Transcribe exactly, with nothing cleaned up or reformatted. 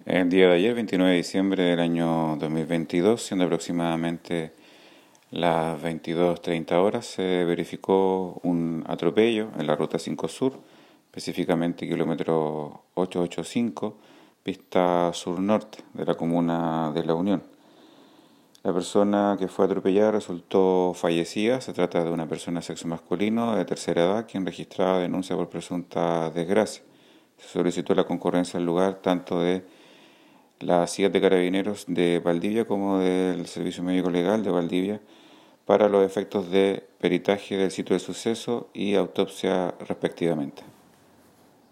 El día de ayer, veintinueve de diciembre del año dos mil veintidós, siendo aproximadamente las veintidós treinta horas, se verificó un atropello en la ruta cinco Sur, específicamente kilómetro ochocientos ochenta y cinco, pista sur-norte de la comuna de La Unión. La persona que fue atropellada resultó fallecida. Se trata de una persona de sexo masculino de tercera edad, quien registraba denuncia por presunta desgracia. Se solicitó la concurrencia al lugar tanto de las C I A de Carabineros de Valdivia como del Servicio Médico Legal de Valdivia para los efectos de peritaje del sitio del suceso y autopsia respectivamente.